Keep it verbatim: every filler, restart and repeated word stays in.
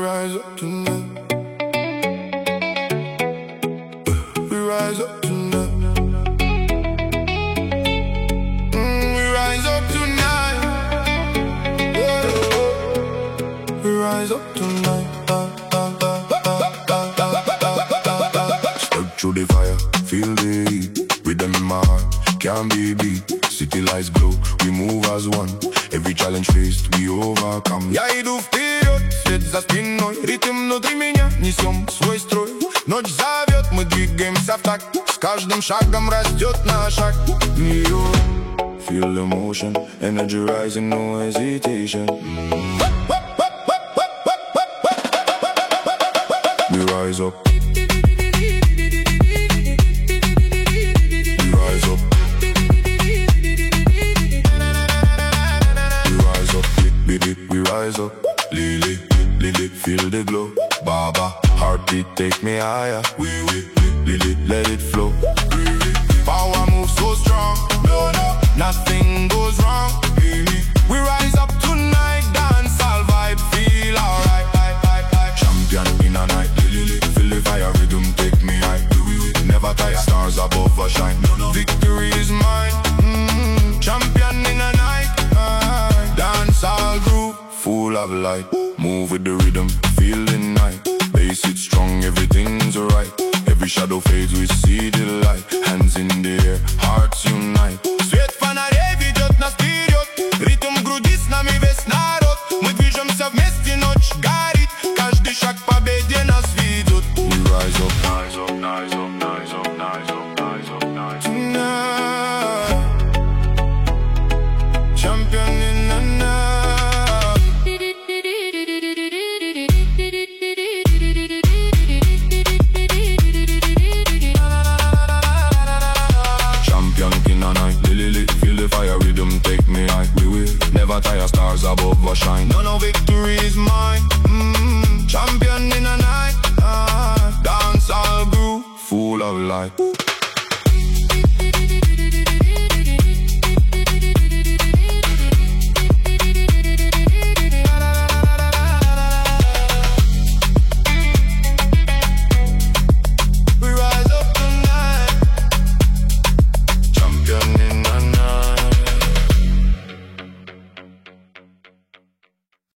rise up tonight. We rise up tonight. Mm, we rise up tonight. Yeah. We rise up tonight. Step through the fire, feel the heat. Rhythm in my heart, can't be beat. City lights glow, we move as one. Every challenge faced, we overcome. Я иду вперед, свет за спиной. Ритм внутри меня, несем свой строй. Ночь зовет, мы двигаемся в такт. С каждым шагом растет наш шаг. Feel the motion, energy rising, no hesitation. We rise up. We rise up, Lily, Lily, feel the glow. Baba, heartbeat take me higher. We, we, Lily, let it flow. Power moves so strong, no, no, nothing goes wrong. We rise up tonight, dance all vibe, feel alright. Champion in a night, Lily, feel the fire rhythm take me high. Never tire, stars above us shine. Victory is mine, mm-hmm. Champion in a night. Dance all groove, full of light. Move with the rhythm, feel the night. Bass it strong, everything's alright. Every shadow fades, we see the light. Hands in the air, hearts unite. Свет фонарей ведет нас вперед. Ритм в груди, с нами весь народ. Мы движемся вместе, ночь горит. Каждый шаг к победе нас ведет. We rise up, rise up, rise up, rise up, rise up, rise up, rise up. Tonight, champion in the night. Champion in the night, Lily, feel the fire rhythm take me high. We will never tire, stars above us shine. No, no, victory is mine. Mm-hmm. Champion in the night, uh, dance all groove, full of light.